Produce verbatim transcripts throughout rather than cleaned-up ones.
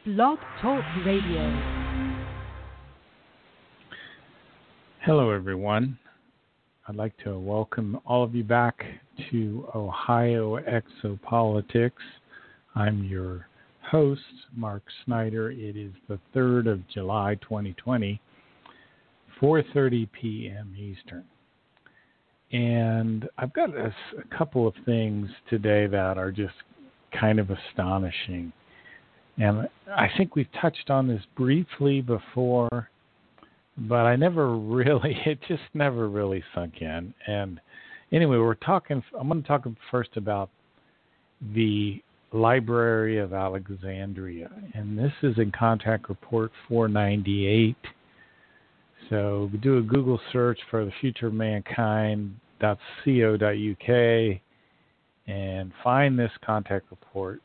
Blog Talk Radio. Hello, everyone. I'd like to welcome all of you back to Ohio Exopolitics. I'm your host, Mark Snyder. It is the third of July, twenty twenty, four thirty p.m. Eastern. And I've got a, a couple of things today that are just kind of astonishing. And I think we've touched on this briefly before, but I never really, it just never really sunk in. And anyway, we're talking, I'm going to talk first about the Library of Alexandria. And this is in Contact Report four ninety-eight. So do a Google search for the future of mankind dot co dot uk and find this contact report.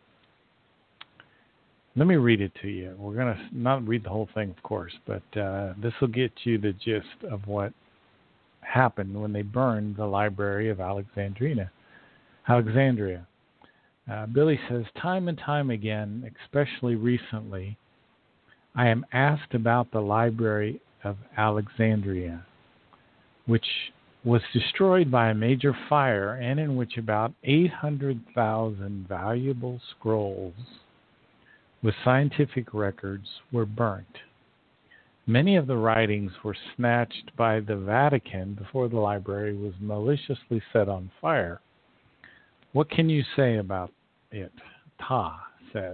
Let me read it to you. We're going to not read the whole thing, of course, but uh, this will get you the gist of what happened when they burned the Library of Alexandria. Alexandria. Uh, Billy says, time and time again, especially recently, I am asked about the Library of Alexandria, which was destroyed by a major fire and in which about eight hundred thousand valuable scrolls with scientific records were burnt. Many of the writings were snatched by the Vatican before the library was maliciously set on fire. What can you say about it? Ta says,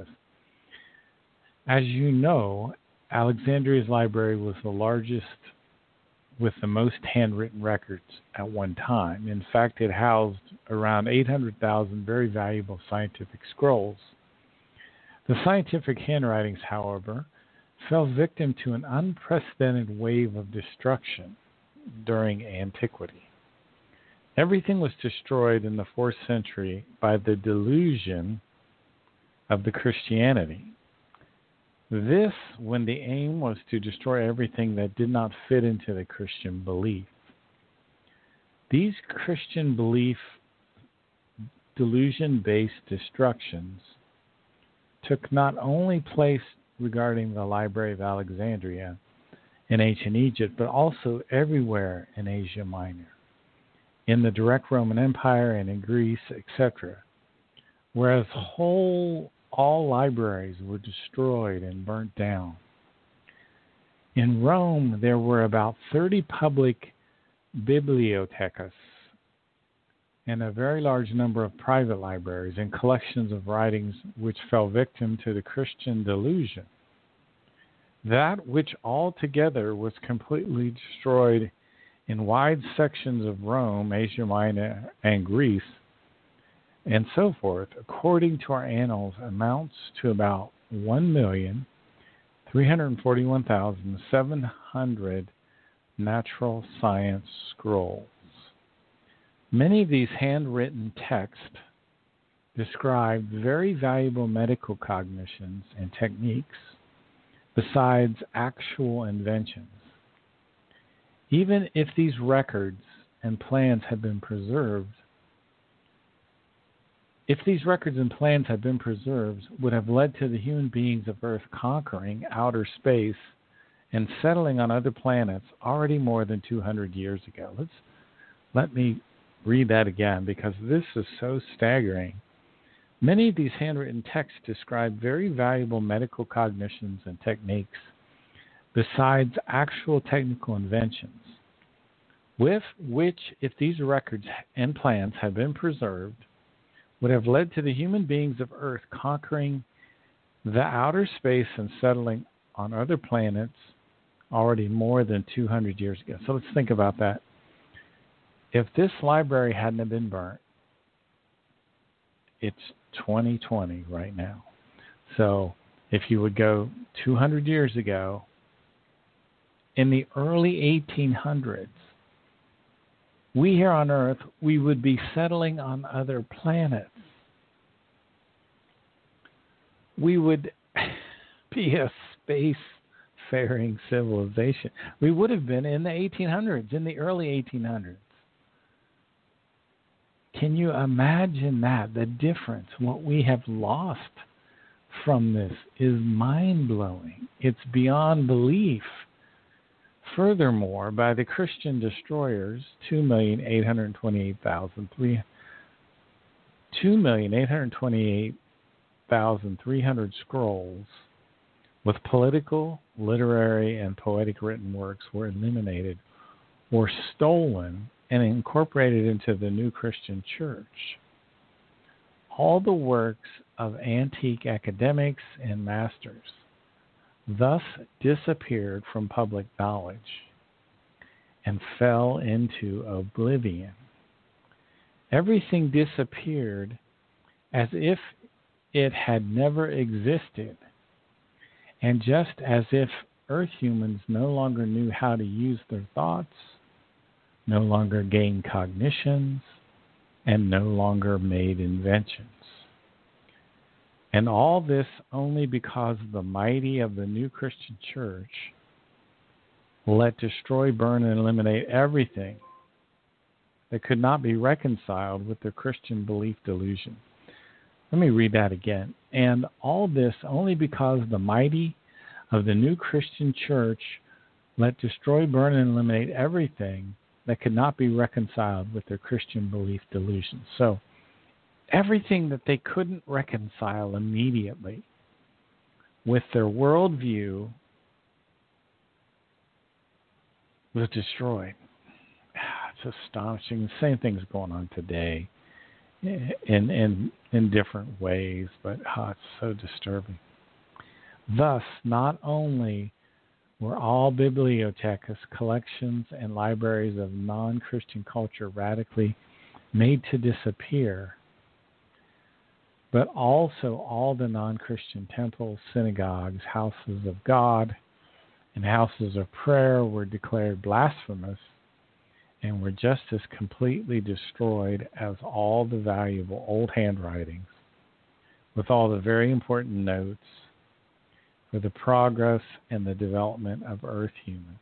as you know, Alexandria's library was the largest with the most handwritten records at one time. In fact, it housed around eight hundred thousand very valuable scientific scrolls. The scientific handwritings, however, fell victim to an unprecedented wave of destruction during antiquity. Everything was destroyed in the fourth century by the delusion of the Christianity. This, when the aim was to destroy everything that did not fit into the Christian belief. These Christian belief delusion-based destructions took not only place regarding the Library of Alexandria in ancient Egypt, but also everywhere in Asia Minor, in the direct Roman Empire and in Greece, et cetera, whereas whole all libraries were destroyed and burnt down. In Rome, there were about thirty public bibliotecas and a very large number of private libraries and collections of writings which fell victim to the Christian delusion. That which altogether was completely destroyed in wide sections of Rome, Asia Minor, and Greece, and so forth, according to our annals, amounts to about one million three hundred forty-one thousand seven hundred natural science scrolls. Many of these handwritten texts describe very valuable medical cognitions and techniques besides actual inventions. Even if these records and plans had been preserved, if these records and plans had been preserved, would have led to the human beings of Earth conquering outer space and settling on other planets already more than two hundred years ago. Let's let me read that again, because this is so staggering. Many of these handwritten texts describe very valuable medical cognitions and techniques besides actual technical inventions, with which, if these records and plans had been preserved, would have led to the human beings of Earth conquering the outer space and settling on other planets already more than two hundred years ago. So let's think about that. If this library hadn't have been burnt, it's twenty twenty right now. So if you would go two hundred years ago, in the early eighteen hundreds, we here on Earth, we would be settling on other planets. We would be a space-faring civilization. We would have been in the eighteen hundreds, in the early eighteen hundreds. Can you imagine that, the difference, what we have lost from this is mind-blowing. It's beyond belief. Furthermore, by the Christian destroyers, two million eight hundred twenty-eight thousand three hundred scrolls with political, literary, and poetic written works were eliminated or stolen and incorporated into the new Christian church. All the works of antique academics and masters thus disappeared from public knowledge and fell into oblivion. Everything disappeared as if it had never existed, and just as if Earth humans no longer knew how to use their thoughts, no longer gained cognitions, and no longer made inventions. And all this only because the mighty of the new Christian church let destroy, burn, and eliminate everything that could not be reconciled with their Christian belief delusion. Let me read that again. And all this only because the mighty of the new Christian church let destroy, burn, and eliminate everything that could not be reconciled with their Christian belief delusion. So, everything that they couldn't reconcile immediately with their worldview was destroyed. It's astonishing. The same thing's going on today in in in different ways, but oh, it's so disturbing. Thus, not only were all bibliothecas, collections, and libraries of non-Christian culture radically made to disappear, but also all the non-Christian temples, synagogues, houses of God, and houses of prayer were declared blasphemous and were just as completely destroyed as all the valuable old handwritings, with all the very important notes for the progress and the development of Earth humans.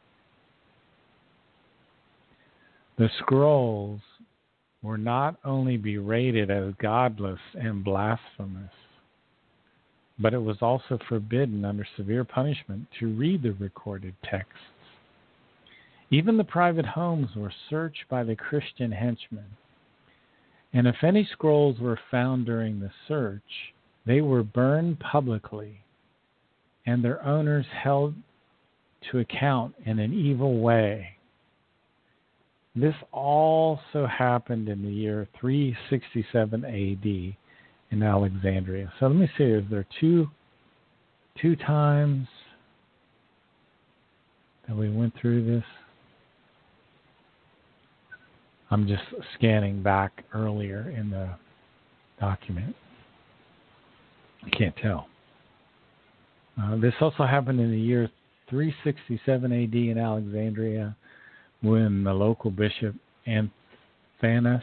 The scrolls were not only berated as godless and blasphemous, but it was also forbidden under severe punishment to read the recorded texts. Even the private homes were searched by the Christian henchmen, and if any scrolls were found during the search, they were burned publicly, and their owners held to account in an evil way. This also happened in the year three sixty-seven A D in Alexandria. So let me see, is there two, two times that we went through this? I'm just scanning back earlier in the document. I can't tell. Uh, this also happened in the year three sixty-seven A D in Alexandria, when the local bishop Anthanas,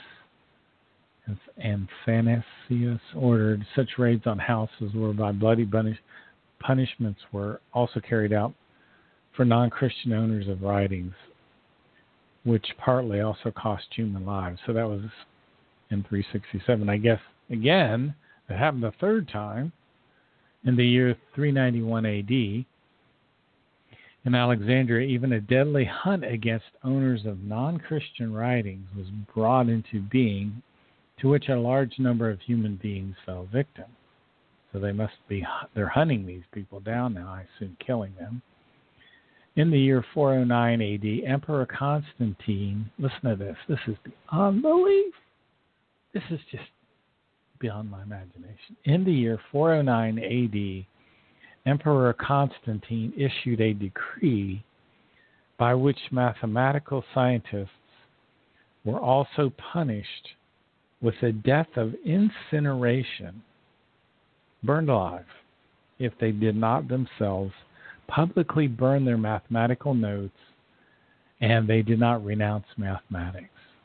Athanasius ordered such raids on houses whereby bloody punish, punishments were also carried out for non-Christian owners of writings, which partly also cost human lives. So that was in three sixty-seven. I guess, again, it happened a third time in the year three ninety-one A D. In Alexandria, even a deadly hunt against owners of non-Christian writings was brought into being, to which a large number of human beings fell victim. So they must be, they're hunting these people down now, I assume killing them. In the year four oh nine A D, Emperor Constantine, listen to this, this is beyond belief. This is just beyond my imagination. In the year four oh nine A D, Emperor Constantine issued a decree by which mathematical scientists were also punished with the death of incineration, burned alive, if they did not themselves publicly burn their mathematical notes and they did not renounce mathematics.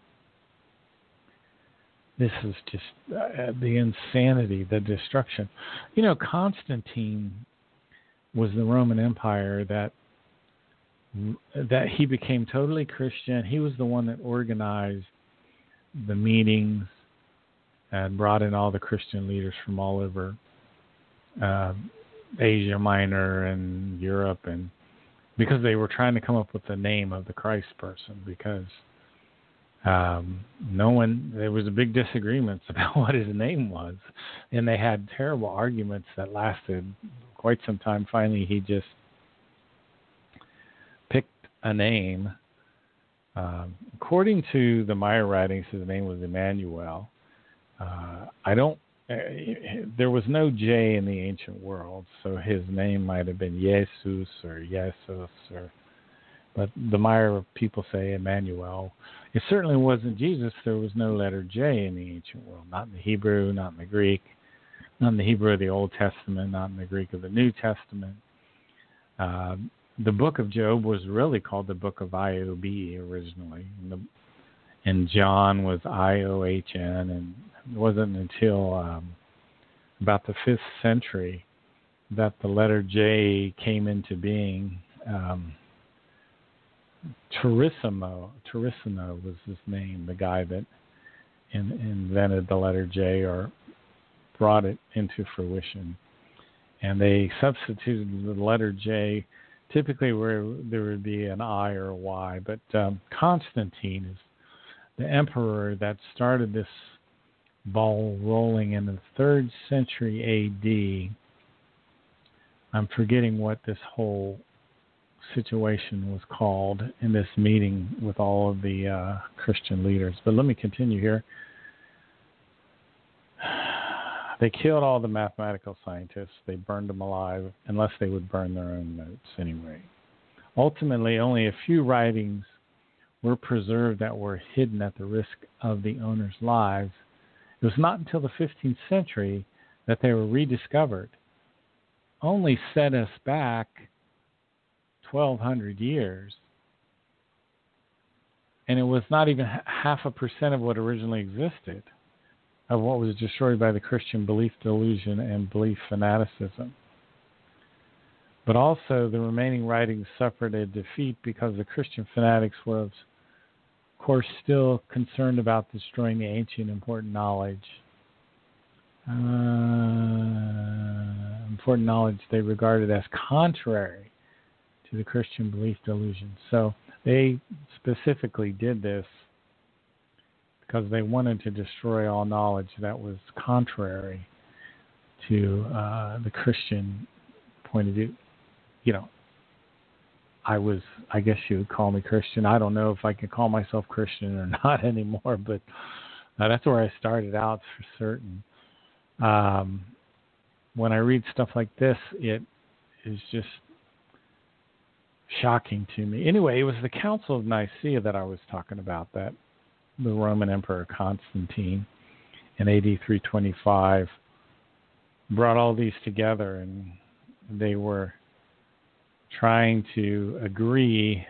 This is just uh, the insanity, the destruction. You know, Constantine was the Roman Empire that that he became totally Christian. He was the one that organized the meetings and brought in all the Christian leaders from all over uh, Asia Minor and Europe, and because they were trying to come up with the name of the Christ person, because um, no one, there was a big disagreements about what his name was, and they had terrible arguments that lasted quite some time. Finally, he just picked a name. Um, according to the Meyer writings, his name was Emmanuel. Uh, I don't. Uh, there was no J in the ancient world, so his name might have been Jesus or Jesus, or. But the Meyer people say Emmanuel. It certainly wasn't Jesus. There was no letter J in the ancient world. Not in the Hebrew, not in the Greek, not in the Hebrew of the Old Testament, not in the Greek of the New Testament. Uh, the book of Job was really called the book of I O B originally. And, the, and John was I O H N. And it wasn't until um, about the fifth century that the letter J came into being. Um, Turissimo, Turissino was his name, the guy that in, invented the letter J or brought it into fruition. And they substituted the letter J typically where there would be an I or a Y. But um, Constantine is the emperor that started this ball rolling in the third century A D. I'm forgetting what this whole situation was called in this meeting with all of the uh, Christian leaders. But let me continue here. They killed all the mathematical scientists. They burned them alive, unless they would burn their own notes anyway. Ultimately, only a few writings were preserved that were hidden at the risk of the owners' lives. It was not until the fifteenth century that they were rediscovered. Only set us back twelve hundred years, and it was not even half a percent of what originally existed, of what was destroyed by the Christian belief delusion and belief fanaticism. But also the remaining writings suffered a defeat because the Christian fanatics were, of course, still concerned about destroying the ancient important knowledge. Uh, important knowledge they regarded as contrary to the Christian belief delusion. So they specifically did this because they wanted to destroy all knowledge that was contrary to uh, the Christian point of view. You know, I was, I guess you would call me Christian. I don't know if I can call myself Christian or not anymore, but uh, that's where I started out for certain. Um, when I read stuff like this, it is just shocking to me. Anyway, it was the Council of Nicaea that I was talking about, that the Roman Emperor Constantine in A D three twenty-five brought all these together, and they were trying to agree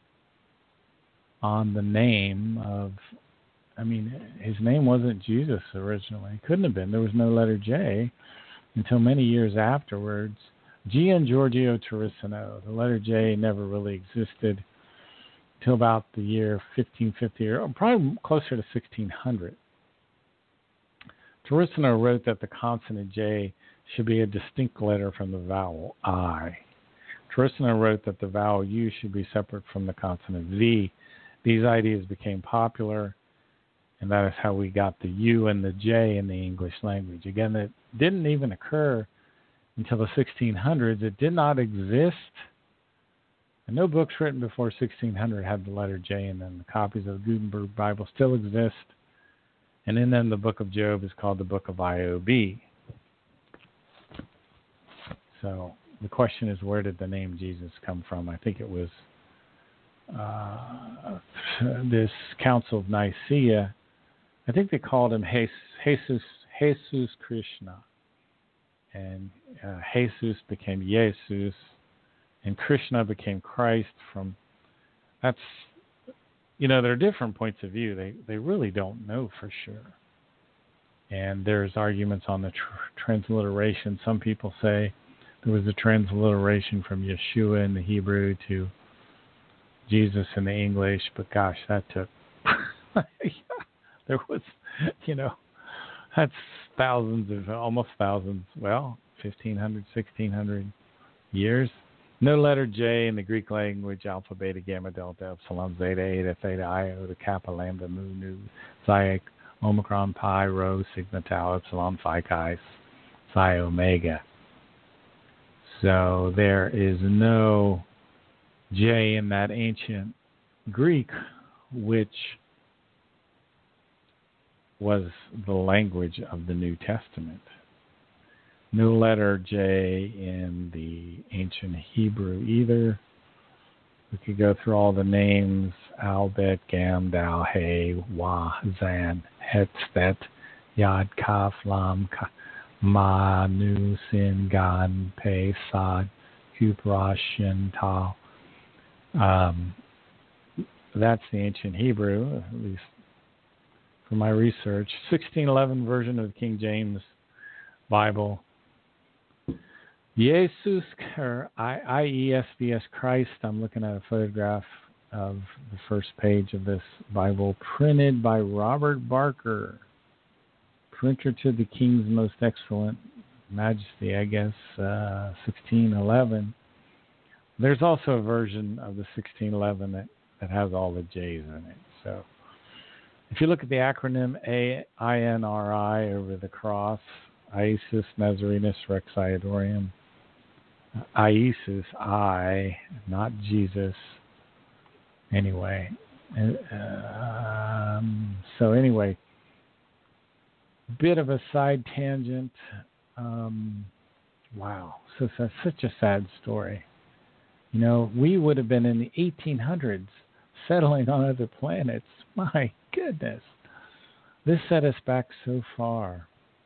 on the name of, I mean, his name wasn't Jesus originally. It couldn't have been. There was no letter J until many years afterwards. Gian Giorgio Turissino. The letter J never really existed till about the year fifteen fifty, or probably closer to sixteen hundred. Turissino wrote that the consonant J should be a distinct letter from the vowel I. Turissino wrote that the vowel U should be separate from the consonant V. These ideas became popular, and that is how we got the U and the J in the English language. Again, it didn't even occur until the sixteen hundreds. It did not exist. And no books written before sixteen hundred had the letter J in them. The copies of the Gutenberg Bible still exist. And in them, the book of Job is called the book of I O B. So the question is, where did the name Jesus come from? I think it was uh, this Council of Nicaea. I think they called him Jesus, Jesus Krishna. And uh, Jesus became Jesus, and Krishna became Christ. From that's, you know, there are different points of view. They they really don't know for sure. And there's arguments on the tr- transliteration. Some people say there was a transliteration from Yeshua in the Hebrew to Jesus in the English, but gosh, that took, there was, you know, that's thousands of, almost thousands, well, fifteen hundred, sixteen hundred years. No letter J in the Greek language, alpha, beta, gamma, delta, epsilon, zeta, eta, theta, iota, kappa, lambda, mu, nu, psi, omicron, pi, rho, sigma, tau, epsilon, phi, chi, psi, omega. So there is no J in that ancient Greek, which was the language of the New Testament. No letter J in the ancient Hebrew either. We could go through all the names: Al, Bet, Gam, Dal, He, Wa, Zan, Het, Stet, Yad, Kaf, Lam, Ka, Ma, Nu, Sin, Gan, Pe, Sad, Kup, Rosh, Shin, Tal. Um, that's the ancient Hebrew, at least for my research. sixteen eleven version of the King James Bible. Jesus, or I E S V S Christ. I'm looking at a photograph of the first page of this Bible, printed by Robert Barker, printer to the King's Most Excellent Majesty, I guess, uh, sixteen eleven. There's also a version of the sixteen eleven that, that has all the J's in it. So if you look at the acronym A I N R I over the cross, Iesus Nazarenus Rex Iadorium, Iesus, I, not Jesus. Anyway, um, so anyway, bit of a side tangent. Um, wow, so, so such a sad story. You know, we would have been in the eighteen hundreds settling on other planets. My goodness, this set us back so far,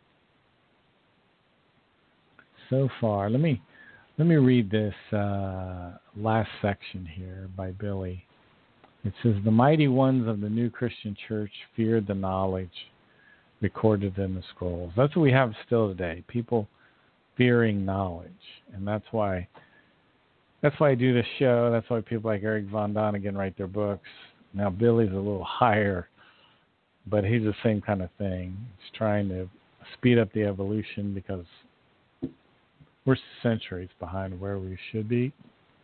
so far. Let me. Let me read this uh, last section here by Billy. It says, the mighty ones of the new Christian church feared the knowledge recorded in the scrolls. That's what we have still today, people fearing knowledge. And that's why that's why I do this show. That's why people like Eric Von Daniken write their books. Now, Billy's a little higher, but he's the same kind of thing. He's trying to speed up the evolution because we're centuries behind where we should be.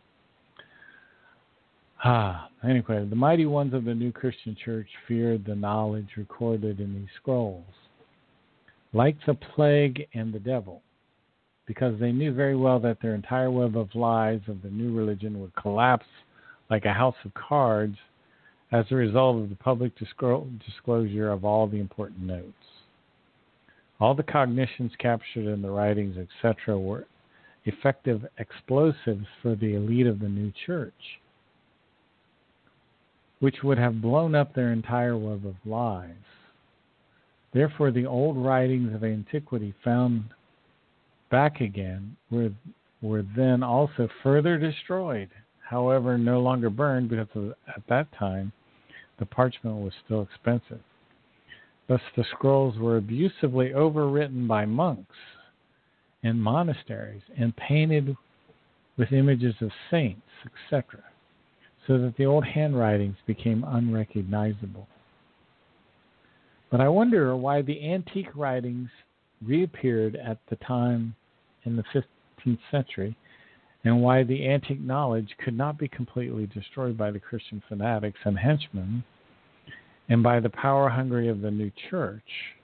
Ah, anyway, the mighty ones of the new Christian church feared the knowledge recorded in these scrolls, like the plague and the devil, because they knew very well that their entire web of lies of the new religion would collapse like a house of cards as a result of the public disclosure of all the important notes. All the cognitions captured in the writings, et cetera, were effective explosives for the elite of the new church, which would have blown up their entire web of lies. Therefore, the old writings of antiquity found back again were, were then also further destroyed, however, no longer burned, because of, at that time the parchment was still expensive. Thus, the scrolls were abusively overwritten by monks in monasteries and painted with images of saints, et cetera, so that the old handwritings became unrecognizable. But I wonder why the antique writings reappeared at the time in the fifteenth century, and why the antique knowledge could not be completely destroyed by the Christian fanatics and henchmen and by the power hungry of the new church.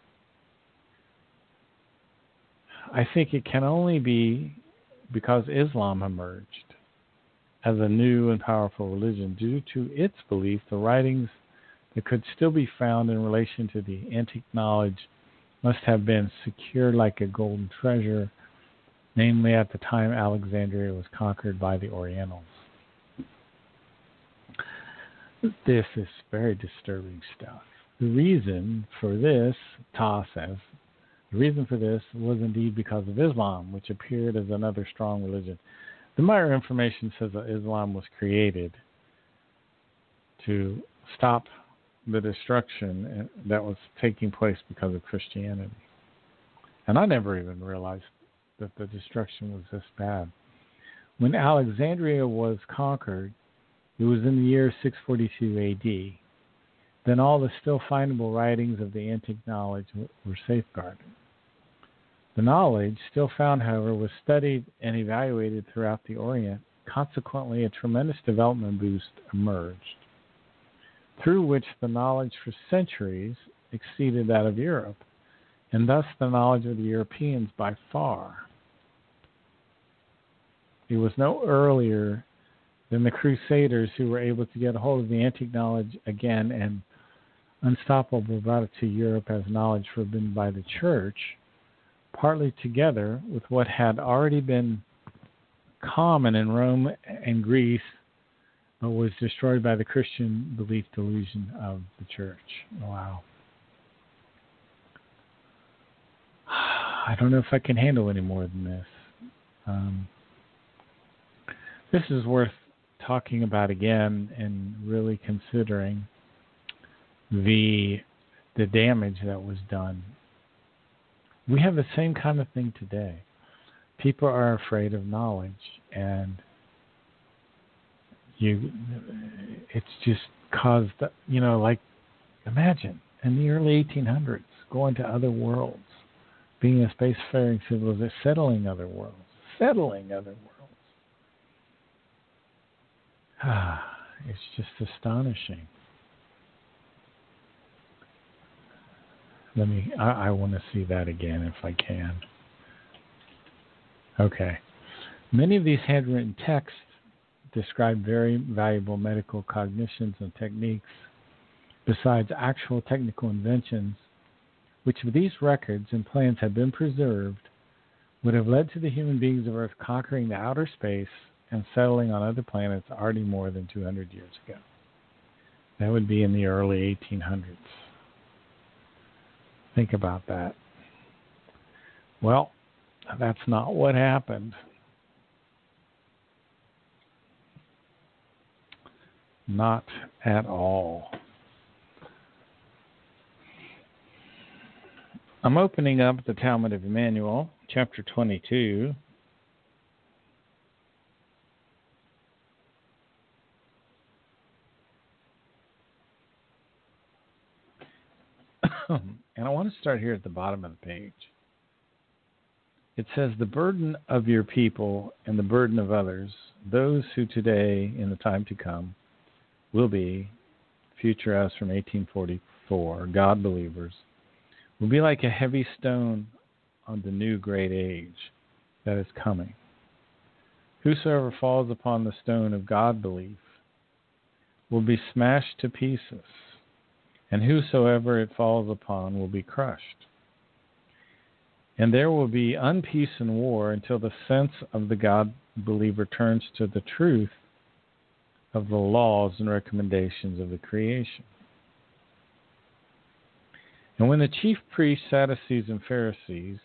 I think it can only be because Islam emerged as a new and powerful religion due to its belief the writings that could still be found in relation to the antique knowledge must have been secured like a golden treasure, namely at the time Alexandria was conquered by the Orientals. This is very disturbing stuff. The reason for this, Ta says, the reason for this was indeed because of Islam, which appeared as another strong religion. The Meyer information says that Islam was created to stop the destruction that was taking place because of Christianity. And I never even realized that the destruction was this bad. When Alexandria was conquered, it was in the year six forty-two A D. Then all the still findable writings of the antique knowledge were safeguarded. The knowledge still found, however, was studied and evaluated throughout the Orient. Consequently, a tremendous development boost emerged, through which the knowledge for centuries exceeded that of Europe, and thus the knowledge of the Europeans by far. It was no earlier than the Crusaders who were able to get a hold of the antique knowledge again and unstoppable brought it to Europe as knowledge forbidden by the Church, partly together with what had already been common in Rome and Greece, but was destroyed by the Christian belief delusion of the Church. Wow. I don't know if I can handle any more than this. Um, this is worth talking about again and really considering the the damage that was done. We have the same kind of thing today. People are afraid of knowledge, and you it's just caused, you know, like imagine in the early eighteen hundreds going to other worlds, being a spacefaring civilization, settling other worlds, settling other worlds. Ah, it's just astonishing. Let me, I, I want to see that again if I can. Okay. Many of these handwritten texts describe very valuable medical cognitions and techniques, besides actual technical inventions, which if these records and plans had been preserved, would have led to the human beings of Earth conquering the outer space and settling on other planets already more than two hundred years ago. That would be in the early eighteen hundreds. Think about that. Well, that's not what happened. Not at all. I'm opening up the Talmud of Emmanuel, chapter twenty-two. And I want to start here at the bottom of the page. It says, the burden of your people and the burden of others, those who today, in the time to come, will be, future us from eighteen forty-four, God believers, will be like a heavy stone on the new great age that is coming. Whosoever falls upon the stone of God belief will be smashed to pieces, and whosoever it falls upon will be crushed. And there will be unpeace and war until the sense of the God believer turns to the truth of the laws and recommendations of the creation. And when the chief priests, Sadducees, and Pharisees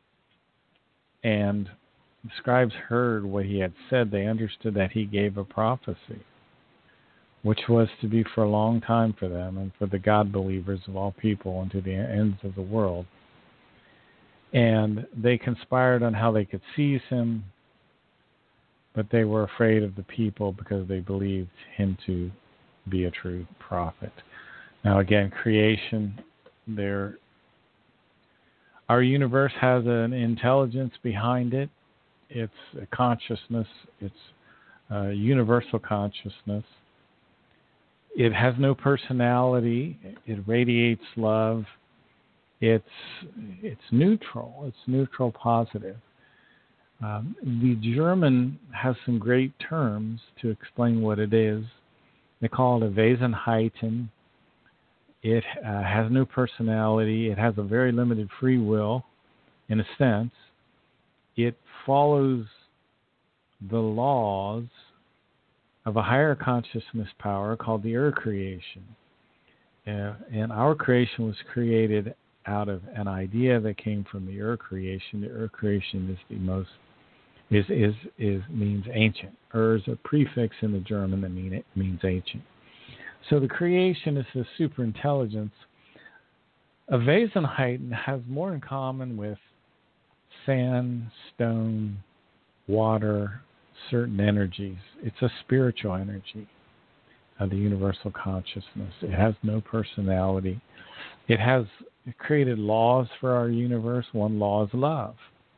and the scribes heard what he had said, they understood that he gave a prophecy, which was to be for a long time for them and for the God believers of all people and to the ends of the world. And they conspired on how they could seize him, but they were afraid of the people because they believed him to be a true prophet. Now again, creation, there, our universe has an intelligence behind it. It's a consciousness. It's a universal consciousness. It has no personality. It radiates love. It's it's neutral. It's neutral positive. Um, the German has some great terms to explain what it is. They call it a Wesenheiten. It uh, has no personality. It has a very limited free will, in a sense. It follows the laws of a higher consciousness power called the Ur creation. Uh, and our creation was created out of an idea that came from the Ur creation. The Ur creation is the most is is is means ancient. Ur is a prefix in the German that mean it means ancient. So the creation is a super intelligence. A Wesenheiten has more in common with sand, stone, water, certain energies. It's a spiritual energy of the universal consciousness. It has no personality. It has created laws for our universe. One law is love.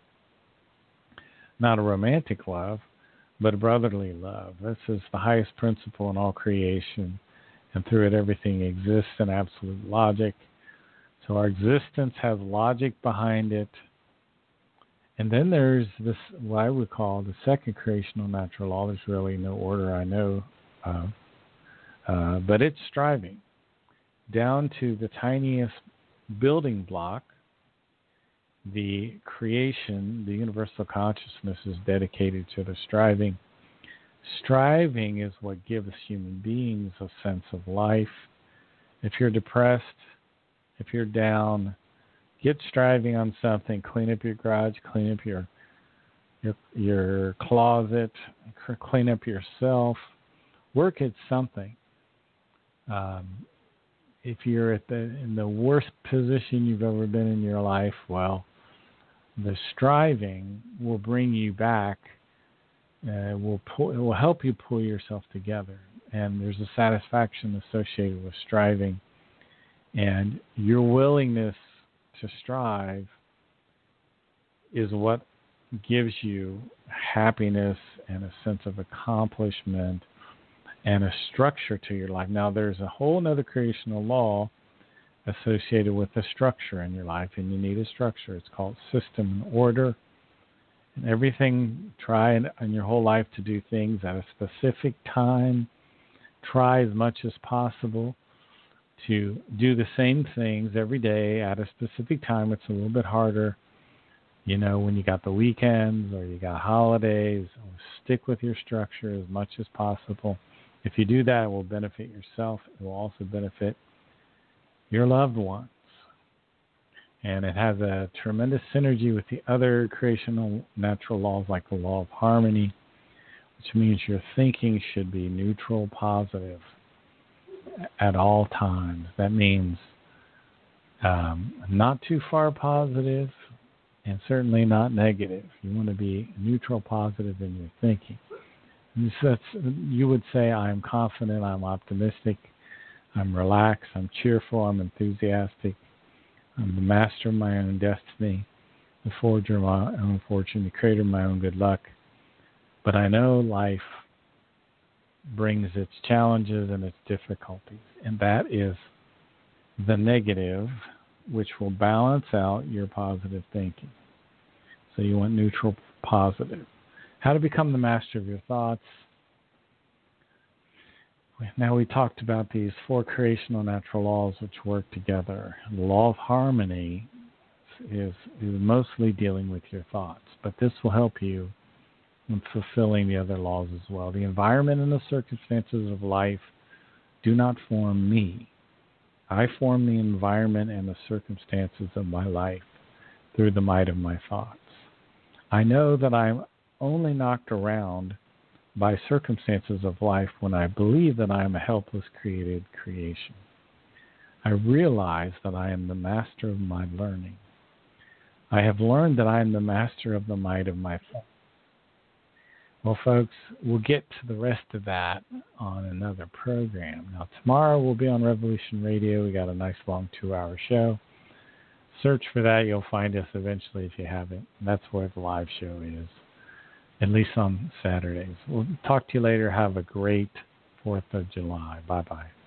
Not a romantic love, but a brotherly love. This is the highest principle in all creation, and through it everything exists in absolute logic. So our existence has logic behind it. And then there's this, what I would call the second creational natural law. There's really no order I know of, uh, but it's striving down to the tiniest building block. The creation, the universal consciousness is dedicated to the striving. Striving is what gives human beings a sense of life. If you're depressed, if you're down, get striving on something. Clean up your garage, clean up your your your closet, clean up yourself. Work at something. Um, if you're at the in the worst position you've ever been in your life, well, the striving will bring you back. Uh, will pull, it will help you pull yourself together, and there's a satisfaction associated with striving, and your willingness to strive is what gives you happiness and a sense of accomplishment and a structure to your life. Now, there's a whole other creational law associated with the structure in your life, and you need a structure. It's called system and order. And everything, try in, in your whole life to do things at a specific time. Try as much as possible to do the same things every day at a specific time. It's a little bit harder, you know, when you got the weekends or you got holidays. Stick with your structure as much as possible. If you do that, it will benefit yourself. It will also benefit your loved ones. And it has a tremendous synergy with the other creational natural laws, like the law of harmony, which means your thinking should be neutral, positive at all times. That means um, not too far positive and certainly not negative. You want to be neutral, positive in your thinking. And so that's, you would say, I'm confident, I'm optimistic, I'm relaxed, I'm cheerful, I'm enthusiastic, I'm the master of my own destiny, the forger of my own fortune, the creator of my own good luck. But I know life brings its challenges and its difficulties, and that is the negative, which will balance out your positive thinking. So you want neutral, positive. How to become the master of your thoughts. Now we talked about these four creational natural laws which work together. The law of harmony is, is mostly dealing with your thoughts, but this will help you in fulfilling the other laws as well. The environment and the circumstances of life do not form me. I form the environment and the circumstances of my life through the might of my thoughts. I know that I'm only knocked around by circumstances of life when I believe that I am a helpless created creation. I realize that I am the master of my learning. I have learned that I am the master of the might of my thoughts. Well, folks, we'll get to the rest of that on another program. Now, tomorrow we'll be on Revolution Radio. We got a nice long two-hour show. Search for that. You'll find us eventually if you haven't. That's where the live show is, at least on Saturdays. We'll talk to you later. Have a great fourth of July. Bye-bye.